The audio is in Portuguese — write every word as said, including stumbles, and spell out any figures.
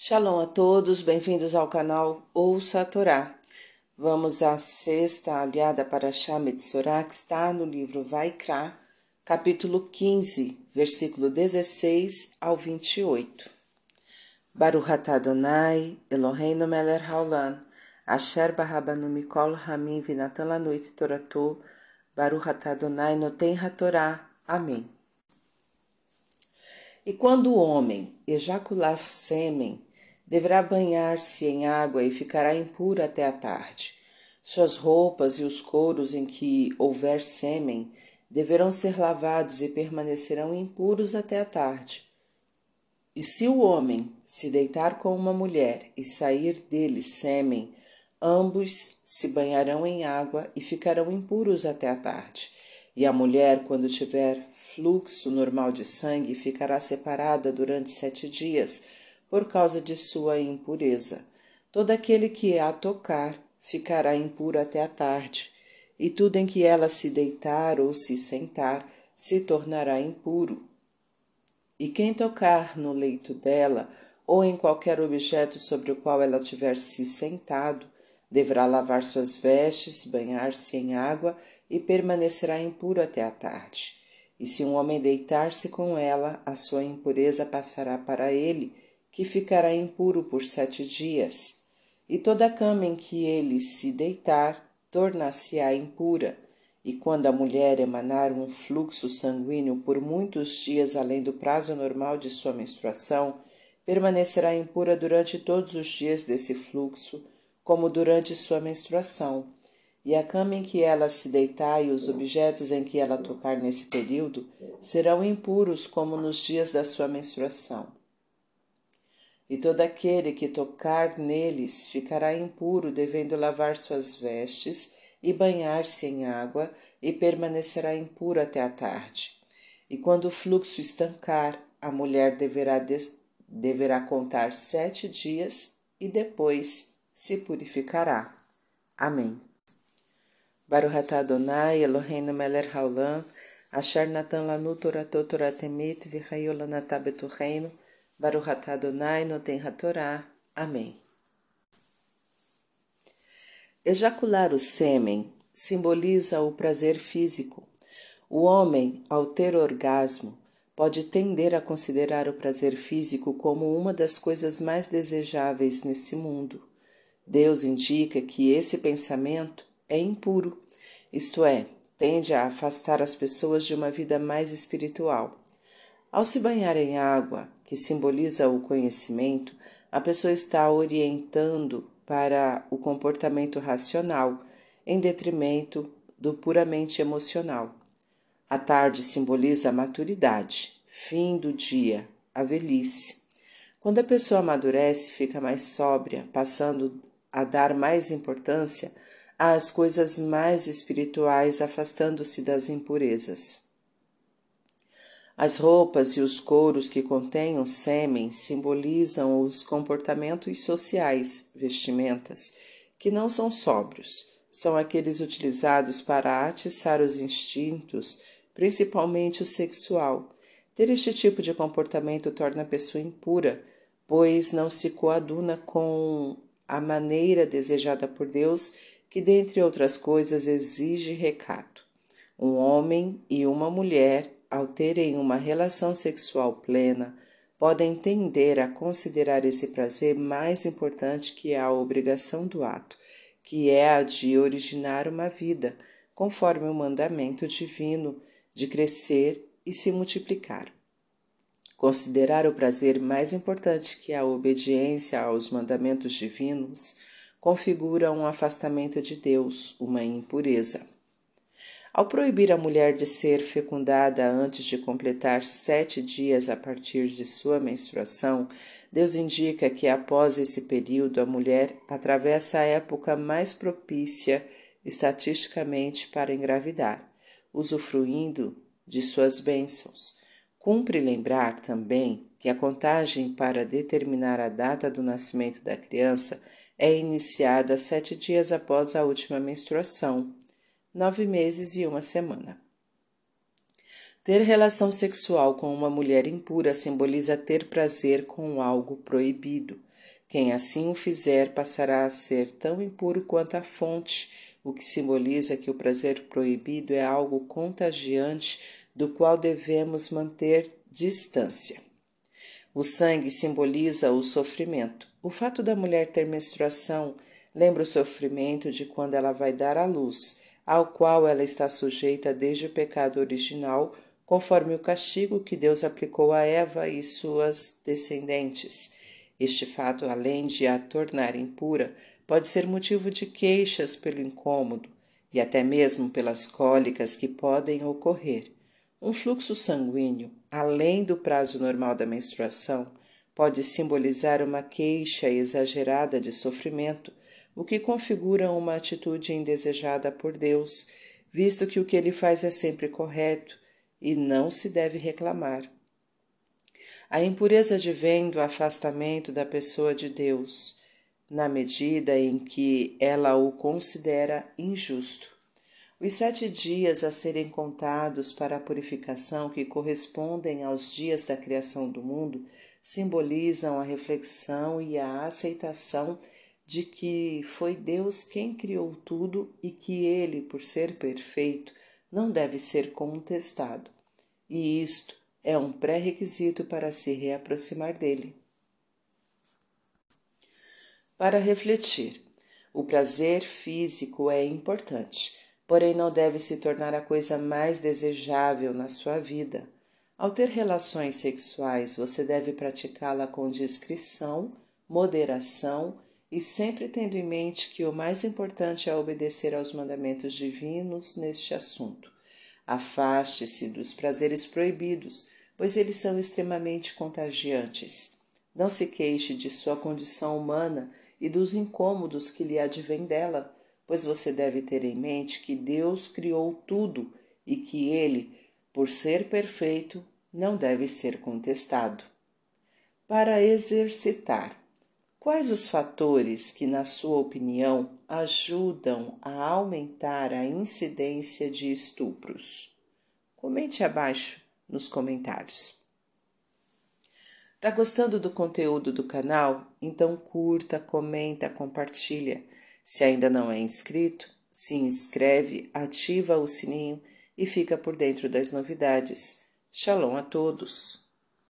Shalom a todos, bem-vindos ao canal Ouça a Torá. Vamos à sexta aliada para Shah Metzorah, que está no livro Vaikra, capítulo quinze, versículo dezesseis ao vinte e oito. Baruch atah Adonai, Eloheinu melech haolam, asher barabanu mikol hamim vinatan lanu et torato, Baruch atah Adonai noten hatorá. Amém. E quando o homem ejacular sêmen, deverá banhar-se em água e ficará impuro até a tarde. Suas roupas e os couros em que houver sêmen deverão ser lavados e permanecerão impuros até a tarde. E se o homem se deitar com uma mulher e sair dele sêmen, ambos se banharão em água e ficarão impuros até a tarde. E a mulher, quando tiver fluxo normal de sangue, ficará separada durante sete dias, por causa de sua impureza. Todo aquele que a tocar ficará impuro até a tarde, e tudo em que ela se deitar ou se sentar se tornará impuro. E quem tocar no leito dela, ou em qualquer objeto sobre o qual ela tiver se sentado, deverá lavar suas vestes, banhar-se em água e permanecerá impuro até a tarde. E se um homem deitar-se com ela, a sua impureza passará para ele, que ficará impuro por sete dias. E toda a cama em que ele se deitar, tornar-se-á impura. E quando a mulher emanar um fluxo sanguíneo por muitos dias além do prazo normal de sua menstruação, permanecerá impura durante todos os dias desse fluxo, como durante sua menstruação. E a cama em que ela se deitar e os objetos em que ela tocar nesse período serão impuros como nos dias da sua menstruação. E todo aquele que tocar neles ficará impuro, devendo lavar suas vestes e banhar-se em água, e permanecerá impuro até a tarde. E quando o fluxo estancar, a mulher deverá, des... deverá contar sete dias e depois se purificará. Amém. Baruch atah Adonai, Eloheinu melech haolam, asher natan lanu toratot torat emet v'chayo lanatah betorreinu, Baruch atah Adonai noten hatorá. Amém. Ejacular o sêmen simboliza o prazer físico. O homem, ao ter orgasmo, pode tender a considerar o prazer físico como uma das coisas mais desejáveis nesse mundo. Deus indica que esse pensamento é impuro, isto é, tende a afastar as pessoas de uma vida mais espiritual. Ao se banhar em água, que simboliza o conhecimento, a pessoa está orientando para o comportamento racional, em detrimento do puramente emocional. A tarde simboliza a maturidade, fim do dia, a velhice. Quando a pessoa amadurece, fica mais sóbria, passando a dar mais importância às coisas mais espirituais, afastando-se das impurezas. As roupas e os couros que contêm sêmen simbolizam os comportamentos sociais, vestimentas, que não são sóbrios, são aqueles utilizados para atiçar os instintos, principalmente o sexual. Ter este tipo de comportamento torna a pessoa impura, pois não se coaduna com a maneira desejada por Deus, que, dentre outras coisas, exige recato. Um homem e uma mulher, ao terem uma relação sexual plena, podem tender a considerar esse prazer mais importante que a obrigação do ato, que é a de originar uma vida, conforme o mandamento divino de crescer e se multiplicar. Considerar o prazer mais importante que a obediência aos mandamentos divinos configura um afastamento de Deus, uma impureza. Ao proibir a mulher de ser fecundada antes de completar sete dias a partir de sua menstruação, Deus indica que após esse período a mulher atravessa a época mais propícia estatisticamente para engravidar, usufruindo de suas bênçãos. Cumpre lembrar também que a contagem para determinar a data do nascimento da criança é iniciada sete dias após a última menstruação, nove meses e uma semana. Ter relação sexual com uma mulher impura simboliza ter prazer com algo proibido. Quem assim o fizer passará a ser tão impuro quanto a fonte, o que simboliza que o prazer proibido é algo contagiante do qual devemos manter distância. O sangue simboliza o sofrimento. O fato da mulher ter menstruação lembra o sofrimento de quando ela vai dar à luz, ao qual ela está sujeita desde o pecado original, conforme o castigo que Deus aplicou a Eva e suas descendentes. Este fato, além de a tornar impura, pode ser motivo de queixas pelo incômodo e até mesmo pelas cólicas que podem ocorrer. Um fluxo sanguíneo, além do prazo normal da menstruação, pode simbolizar uma queixa exagerada de sofrimento, o que configura uma atitude indesejada por Deus, visto que o que ele faz é sempre correto e não se deve reclamar. A impureza advém do afastamento da pessoa de Deus, na medida em que ela o considera injusto. Os sete dias a serem contados para a purificação, que correspondem aos dias da criação do mundo, simbolizam a reflexão e a aceitação de que foi Deus quem criou tudo e que ele, por ser perfeito, não deve ser contestado. E isto é um pré-requisito para se reaproximar dele. Para refletir, o prazer físico é importante, porém não deve se tornar a coisa mais desejável na sua vida. Ao ter relações sexuais, você deve praticá-la com discrição, moderação e sempre tendo em mente que o mais importante é obedecer aos mandamentos divinos neste assunto. Afaste-se dos prazeres proibidos, pois eles são extremamente contagiantes. Não se queixe de sua condição humana e dos incômodos que lhe advêm dela, pois você deve ter em mente que Deus criou tudo e que ele, por ser perfeito, não deve ser contestado. Para exercitar, quais os fatores que, na sua opinião, ajudam a aumentar a incidência de estupros? Comente abaixo nos comentários. Tá gostando do conteúdo do canal? Então curta, comenta, compartilha. Se ainda não é inscrito, se inscreve, ativa o sininho e fica por dentro das novidades. Shalom a todos!